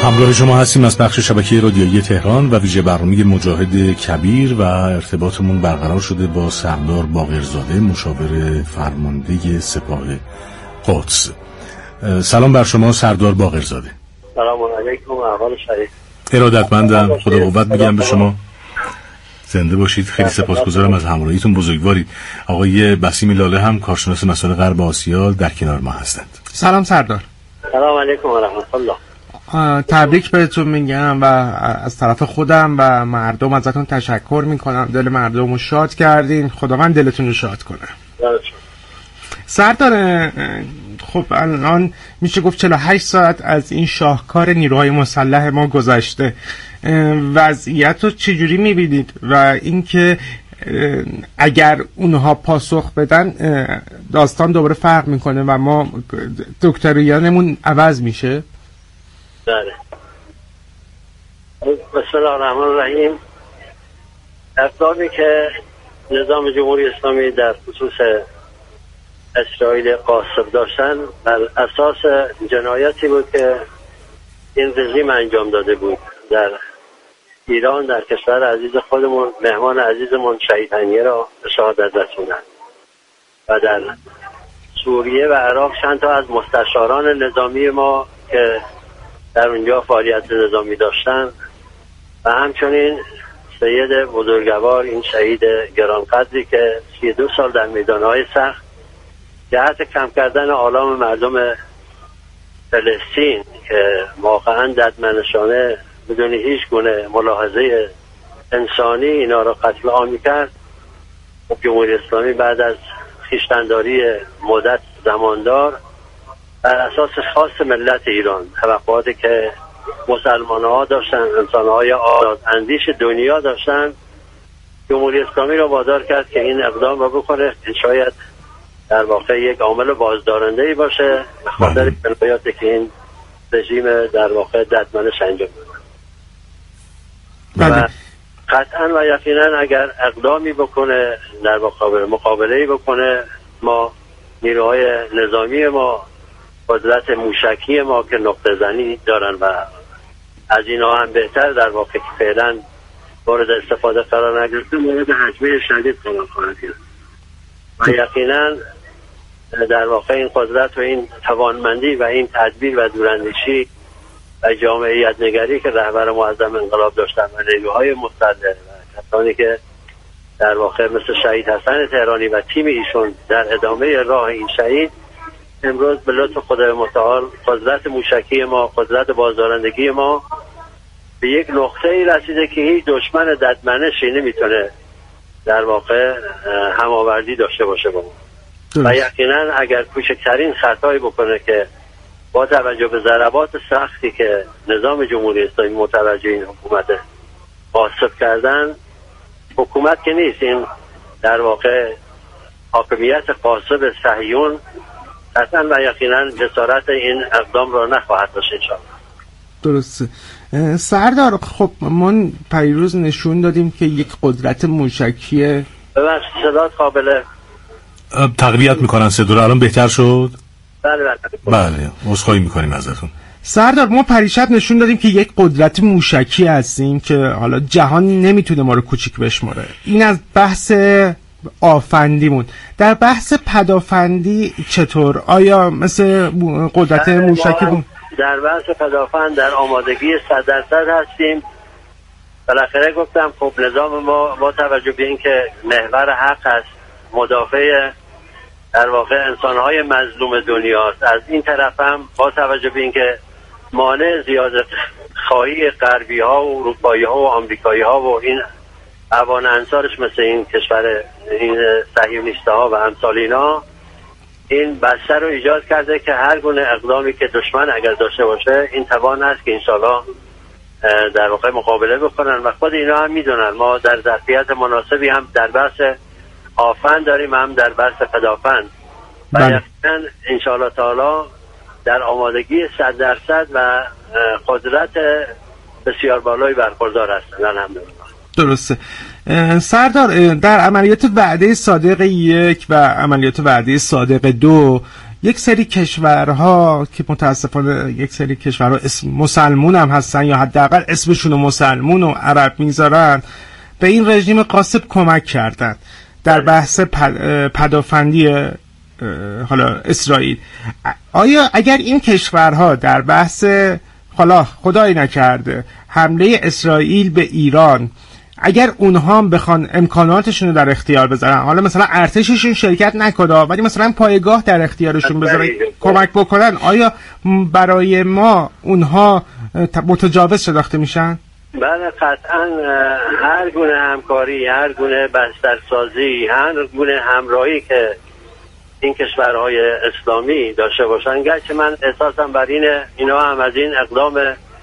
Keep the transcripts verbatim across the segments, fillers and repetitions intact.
همراه شما هستیم از بخش شبکه رادیویی تهران و ویژه برنامه مجاهد کبیر و ارتباطمون برقرار شده با سردار باقرزاده، مشاور فرمانده سپاه قدس. سلام بر شما سردار باقرزاده. سلام علیکم، احوال شریف. ارادتمندم، خدا قوت میگم به شما. زنده باشید. خیلی سپاسگزارم از همراهیتون، بزرگوارید. آقای بسیم لاله هم کارشناس مسائل غرب آسیا در کنار ما هستند. سلام سردار. سلام علیکم و رحمت الله. تبریک بهتون میگم و از طرف خودم و مردم ازتون تشکر میکنم. دل مردم رو شاد کردین، خداوند دلتون رو شاد کنه. سردار، خب الان میشه گفت چهل و هشت ساعت از این شاهکار نیروهای مسلح ما گذشته. وضعیت رو چجوری میبینید و اینکه اگر اونها پاسخ بدن داستان دوباره فرق میکنه و ما دکتریانمون عوض میشه؟ بله. بسم الله الرحمن الرحیم. اقدامی که نظام جمهوری اسلامی در خصوص اسرائیل قاصب داشتن بر اساس جنایتی بود که این رژیم انجام داده بود در ایران، در کشور عزیز خودمون. مهمان عزیزمون شهید هنیه را به شهادت رسوندن و در سوریه و عراق چند تا از مستشاران نظامی ما که در اونجا فعالیت نظامی داشتن و همچنین سید بزرگوار، این شهید گرانقدری که سی و دو سال در میدانهای سخت جهت کم کردن آلام مردم فلسطین که واقعا ددمنشانه بدون هیچ گونه ملاحظه انسانی اینا را قتل عام می‌کرد، جمهوری اسلامی بعد از خویشتن‌داری مدت زماندار بر اساس خاص ملت ایران، توقعاتی که مسلمان‌ها داشتن، انسان‌های آزاد اندیش دنیا داشتن، جمهوری اسلامی را وادار کرد که این اقدام را بکنه که شاید در واقع یک عامل بازدارنده‌ای باشه به خاطر جنایاتی که این رژیم در واقع ددمنش انجام داد. و قطعا و یقینا اگر اقدامی بکنه در مقابل مقابله‌ای بکنه، ما نیروهای نظامی ما، قدرت موشکی ما که نقطه زنی دارن و از اینا هم بهتر در واقع که فعلا مورد استفاده قرار نگرفته، مورد حجمه شدید قرار خواهد گرفت و یقینا در واقع این قدرت و این توانمندی و این تدبیر و دوراندیشی و جامعیت نگری که رهبر معظم انقلاب داشتن و نیروهای مسلح و کسانی که در واقع مثل شهید حسن تهرانی و تیم ایشون در ادامه راه این شهید، امروز به لطف خدای متعال قدرت موشکی ما، قدرت بازدارندگی ما به یک نقطه ای رسیده که هیچ دشمن ددمنشی نمیتونه در واقع هماوردی داشته باشه با ما. و یقینا اگر کوچکترین خطایی بکنه که با توجه به ضربات سختی که نظام جمهوری اسلامی متوجه این حکومت قاصب کردن، حکومت که نیست، این در واقع حاکمیت قاصب صهیون قطعا و یقینا جسارت این اقدام را نخواهد داشت انشاءالله. درسته. سردار، خب ما پیروز نشون دادیم که یک قدرت موشکی ببخشید صدات قابل تقویت میکنن. صدا الان بهتر شد؟ بله بله بله، عذرخواهی میکنیم ازتون. سردار، ما پریشب نشون دادیم که یک قدرت موشکی هستیم که حالا جهان نمیتونه ما رو کوچیک بشماره. این از بحث آفندیمون. در بحث پدافندی چطور؟ آیا مثل قدرت موشکی بود؟ در بحث پدافند در آمادگی صد درصد هستیم. بالاخره گفتم خب نظام ما با توجه به اینکه محور حق است، مدافع در واقع انسانهای مظلوم دنیاست، از این طرف هم با توجه به اینکه مانع زیادت خواهی غربی ها و اروپایی ها و آمریکایی ها و این اوان انصارش مثل این کشور این صهیونیست ها و امثال اینا، این بستر رو ایجاد کرده که هر گونه اقدامی که دشمن اگر داشته باشه این توان هست که انشالله در واقع مقابله بکنن و خود اینا هم میدونن ما در ظرفیت مناسبی هم در بحث آفند داریم، هم در بحث پدافند و یقینا انشالله تعالی در آمادگی صد درصد و قدرت بسیار بالایی برخوردار هستن. الحمدلله. درسته. سردار، در عملیات وعده صادق یک و عملیات وعده صادق دو یک سری کشورها که متاسفانه یک سری کشورها اسم مسلمون هم هستن یا حداقل اسمشون رو مسلمون و عرب میذارن، به این رژیم غاصب کمک کردن در بحث پدافندی حالا اسرائیل. آیا اگر این کشورها در بحث حالا خدایی نکرده حمله اسرائیل به ایران، اگر اونها هم بخوان امکاناتشون رو در اختیار بذارن، حالا مثلا ارتششون شرکت نکنه ولی مثلا پایگاه در اختیارشون بذارن کمک بکنن، آیا برای ما اونها متجاوز شناخته میشن؟ بله قطعا. هر گونه همکاری، هر گونه بسترسازی، هر گونه همراهی که این کشورهای اسلامی داشته باشن، گرچه من احساسم بر اینه اینا هم از این اقدام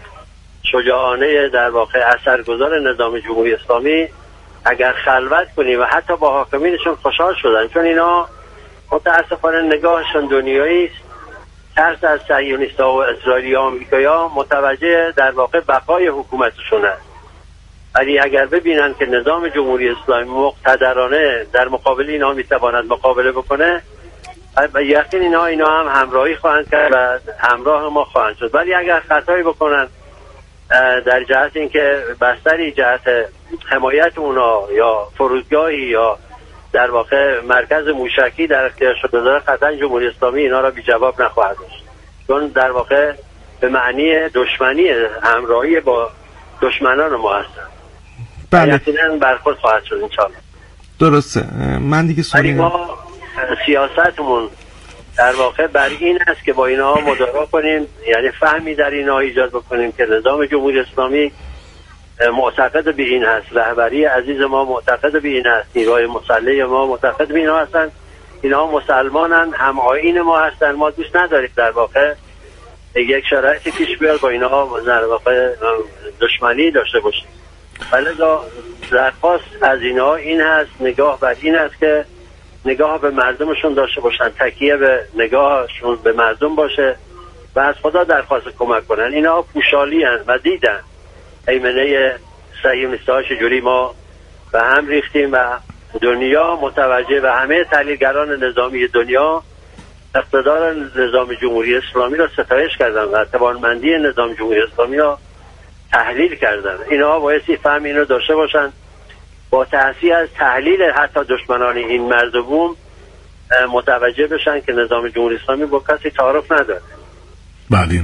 شجاعانه در واقع اثرگذار نظام جمهوری اسلامی اگر خلوت کنیم و حتی با حاکمینشون خوشحال شدن، چون اینا متاسفانه نگاهشون دنیایی است. ترس از صهیونیست‌ها و اسرائیلی و آمریکایی‌ها متوجه در واقع بقای حکومتشون است. ولی اگر ببینن که نظام جمهوری اسلامی مقتدرانه در مقابل اینا میتواند مقابله بکنه، یقین اینا اینا هم همراهی خواهند کرد و همراه ما خواهند شد. ولی اگر خطایی بکنن در جهت اینکه بستری جهت حمایت اونا یا فرودگاهی یا در واقع مرکز موشکی در اختیار شده بذاره، قطعا جمهوری اسلامی اینا را بی جواب نخواهد داشت، چون در واقع به معنی دشمنی همراهی با دشمنان ما هستن. بله. یقینا برخورد خواهد شد انشاءالله. درسته. من دیگه سوالی ما سیاستمون در واقع بر این است که با اینا مدارا کنیم، یعنی فهمی در اینا ایجاد بکنیم که نظام جمهوری اسلامی معتقد به این هست، رهبری عزیز ما معتقد به این هست، نیروهای مسلح ما معتقد به اینا هستن، اینا مسلمانن، هم آیین ما هستن، ما دوست نداریم در واقع یک شرایطی پیش بیاد با اینا در واقع دشمنی داشته باشیم. ولی درخواست از اینا این هست، نگاه بر این است که نگاه به مردمشون داشته باشن، تکیه به نگاهشون به مردم باشه و از خدا درخواست کمک کنن. اینا پوشالی هن و دیدن ایمنه صهیونیست‌ها چجوری ما به هم ریختیم و دنیا متوجه و همه تحلیلگران نظامی دنیا اقتدار نظام جمهوری اسلامی را ستایش کردن و توانمندی نظام جمهوری اسلامی را تحلیل کردن. اینا بایستی فهم این رو داشته باشن، با تحصیل از تحلیل حتی دشمنان این مرد و بوم متوجه بشن که نظام جمهوری اسلامی با کسی تعارف نداره. بله.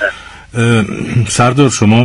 سردار شما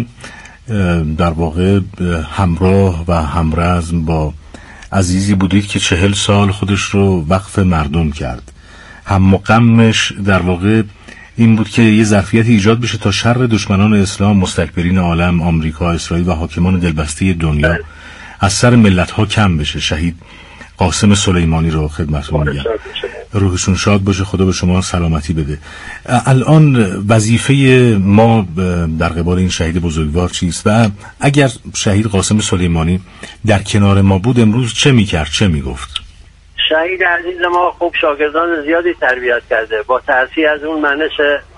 در واقع همراه و همرزم با عزیزی بودید که چهل سال خودش رو وقف مردم کرد. هم و غمش در واقع این بود که یه ظرفیت ایجاد بشه تا شر دشمنان اسلام، مستکبرین عالم، آمریکا، اسرائیل و حاکمان دلبسته دنیا از سر ملت‌ها کم بشه. شهید قاسم سلیمانی رو خدمتتون میگم، روحشون شاد باشه، خدا به شما سلامتی بده. الان وظیفه ما در قبال این شهید بزرگوار چیست و اگر شهید قاسم سلیمانی در کنار ما بود امروز چه میکرد، چه میگفت؟ شهید عزیز ما خوب شاگردان زیادی تربیت کرده، با تأثیر از اون منش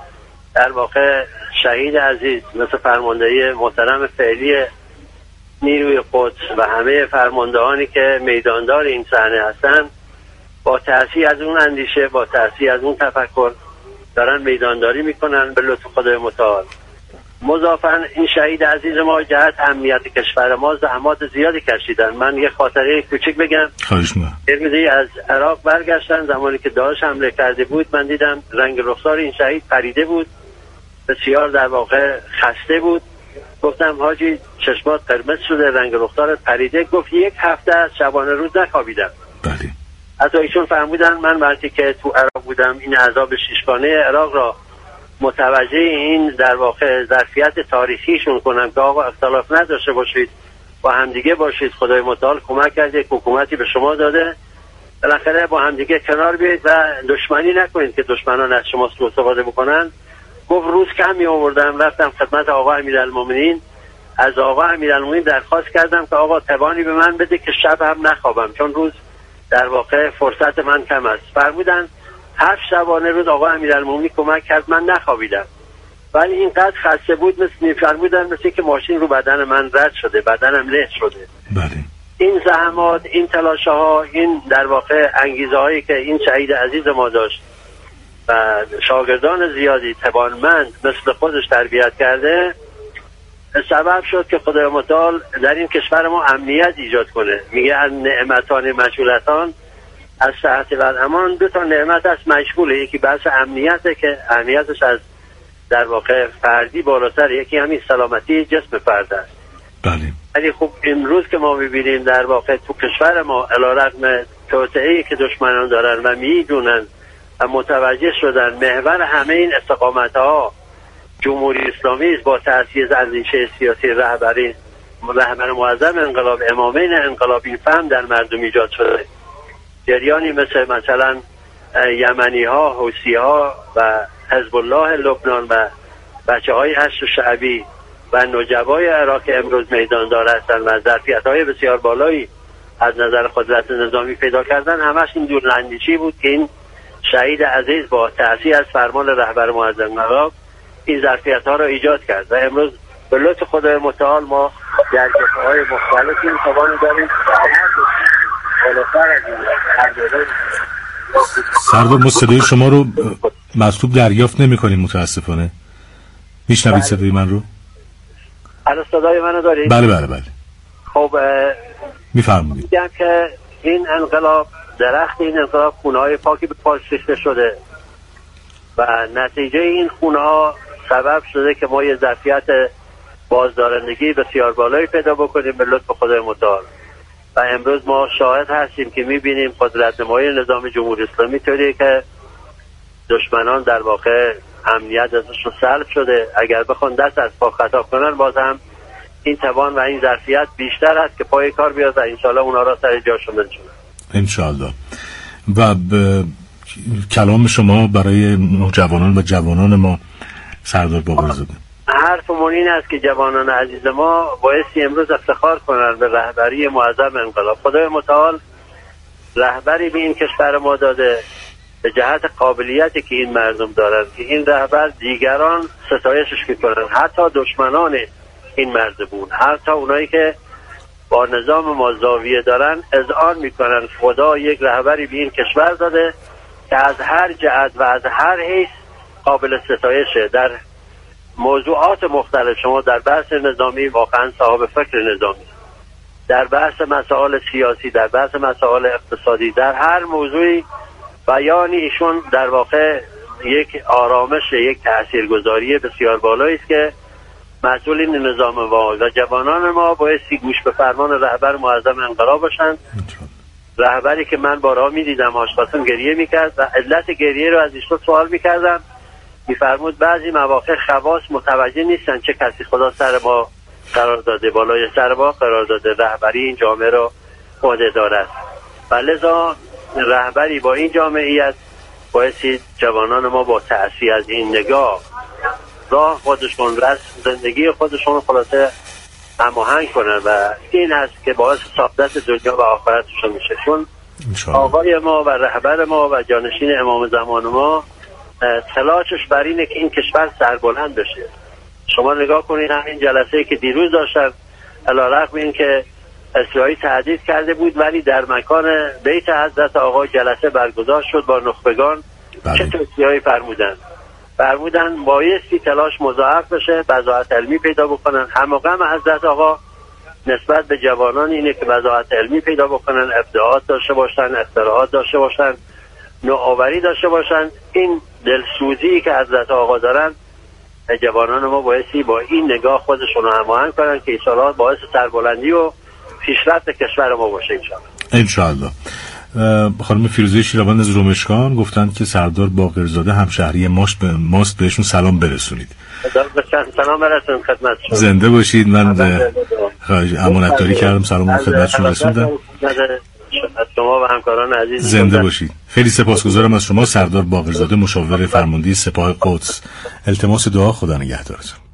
در واقع شهید عزیز مثل فرماندهی محترم فعلی نیروی قدس و همه فرماندهانی که میداندار این صحنه هستن، با تأثیر از اون اندیشه، با تأثیر از اون تفکر دارن میدانداری میکنن به لطف خدای متعال. مضافاً این شهید عزیز ما جهت امنیت کشور ما زحمات زیادی کشیدن. من یه خاطره کوچیک بگم. خواهش می‌کنم. از عراق برگشتن، زمانی که داعش حمله کرده بود من دیدم رنگ رخسار این شهید پریده بود، بسیار در واقع خسته بود. گفتم حاجی چشمات قرمز شده، رنگ رخسارت پریده. گفت یک هفته از شبانه روز نخوابیدم. بله. حتی ایشون فرمودن من وقتی که تو عراق بودم این عذاب شیشگانه عراق را متوجه این در واقع ظرفیت تاریخیشون کنم که آقا اختلاف نداشته باشید، با همدیگه باشید، خدای متعال کمک کرده، حکومتی به شما داده، بالاخره با همدیگه کنار بیایید و دشمنی نکنید که دشمنان از شما سوء استفاده بکنن. گفت روز کم می آوردم، رفتم خدمت آقا امیرالمومنین، از آقا امیرالمومنین درخواست کردم که آقا توانی به من بده که شب هم نخوابم، چون روز در واقع فرصت من کم است. فرمودن هفت شبانه روز آقا امیرالمومنین کمک کرد، من نخوابیدم، ولی اینقدر خسته بود مثل میفرمودن مثل که ماشین رو بدن من رد شده، بدنم له شده. بله. این زحمات، این تلاشه ها، این در واقع انگیزه هایی که این شهید عزیز ما داشت و شاگردان زیادی توانمند مثل خودش تربیت کرده، سبب شد که خدای متعال در این کشور ما امنیت ایجاد کنه. میگه ان نعمتان مشغولتان از صحت و امان. دو تا نعمت است مشغوله، یکی بحث امنیته که امنیتش از در واقع فردی بالاتر، یکی همین سلامتی جسم فرد است. بله. ولی خب امروز که ما میبینیم در واقع تو کشور ما علیرغم توطئه‌ای که دشمنان دارن و میدونن و متوجه شدن محور همه این استقامت‌ها جمهوری اسلامی است، با تأسیس اندیشه سیاسی رهبری رهبر معظم انقلاب امامین انقلاب، این فهم در مردم ایجاد شده. جریانی مثل مثلا یمنی ها، حوثی ها و حزب الله لبنان و بچه های هشت شعبی و نجبای عراق امروز میدان دار هستند و ظرفیت های بسیار بالایی از نظر قدرت نظامی پیدا کردن، همش این دور اندیشی بود که این شهید عزیز با تأسیس از فرمان رهبر معظم انقلاب این ظرفیت ها را ایجاد کرد و امروز به لطف خدای متعال ما در جبهه‌های مختلف این توان داریم. سردار ما صدای شما رو مطلوب دریافت نمی کنیم متاسفانه. میشنوید صدای من رو؟ الان صدای منو دارید؟ بله بله بله. خب میفرمایید. میگم که این انقلاب درخت این انقلاب خونه های پاکی به پاش ریخته شده و نتیجه این خونه ها سبب شده که ما یه ظرفیت بازدارندگی بسیار بالایی پیدا بکنیم به لطف خدای متعال. و امروز ما شاهد هستیم که میبینیم قدرت نمایی نظام جمهوری اسلامی طوریه که دشمنان در واقع امنیت ازشون سلب شده. اگر بخوان دست از پا خطا کنن باز هم این توان و این ظرفیت بیشتر هست که پای کار بیاد و انشالله اونا را سر جاشون بنشونن انشالله. و کلام شما برای نوجوانان و جوانان ما سردار باقرزاده؟ حرفمون این است که جوانان عزیز ما بایستی امروز افتخار کنن به رهبری معظم انقلاب. خدای متعال رهبری به این کشور ما داده به جهت قابلیتی که این مردم دارن که این رهبر دیگران ستایشش میکنن، حتی دشمنان این مردمون، حتی اونایی که با نظام ما زاویه دارن اذعان میکنن خدا یک رهبری به این کشور داده که از هر جهت و از هر حیث قابل ستایشه. در موضوعات مختلف شما در بحث نظامی واقعا صاحب فکر نظامی، در بحث مسائل سیاسی، در بحث مسائل اقتصادی، در هر موضوعی بیانی ایشون در واقع یک آرامش، یک تاثیرگذاری بسیار بالایی است که مسئولین نظام ما و جوانان ما بایستی گوش به فرمان رهبر معظم انقلاب باشند. رهبری که من بارها می‌دیدم آشپزخونه گریه می‌کرد و علت گریه رو از ایشون سوال می‌کردم، می‌فرمود بعضی مواقع خواص متوجه نیستن چه کسی خدا سر ما قرار داده، بالای سر ما قرار داده، رهبری این جامعه رو عهده دارد و لذا رهبری با این جامعیت بایستی جوانان ما با تأثیر از این نگاه راه خودشون، رسم زندگی خودشون خلاصه هماهنگ کنن و این هست که باعث سعادت دنیا و آخرتشون میشه. چون آقای ما و رهبر ما و جانشین امام زمان ما تلاشش بر اینه که این کشور سربلند بشه. شما نگاه کنید همین جلسه که دیروز داشتن علیرغم این که اسرائیل تهدید کرده بود ولی در مکان بیت حضرت آقا جلسه برگزار شد با نخبگان. بله. چه توصیه‌ای فرمودن؟ فرمودن بایستی تلاش مضاعف بشه، بضاعت علمی پیدا بکنن. همغم حضرت آقا نسبت به جوانان اینه که بضاعت علمی پیدا بکنن، ابداعات داشته باشن، اختراعات داشته باشن، نوآوری داشته باشن. این دلسوزی که حضرت آقا دارن جوانان ما بایستی با این نگاه خودشون رو هماهنگ کنن که انشاءالله باعث سربلندی و پیشرفت کشور ما باشه انشاءالله. انشاءالله. خانم فیروزه شیروان از رومشکان گفتند که سردار باقرزاده همشهری ماست، به ماست بهشون سلام برسونید. سلام برسونید خدمتشون. زنده باشید. من امانتداری کردم سلام خدمتشون رسوندم. شما و همکاران عزیز زنده باشید. خیلی سپاسگزارم از شما سردار باقرزاده مشاور فرمانده سپاه قدس. التماس دعا. خدا نگهدارتون.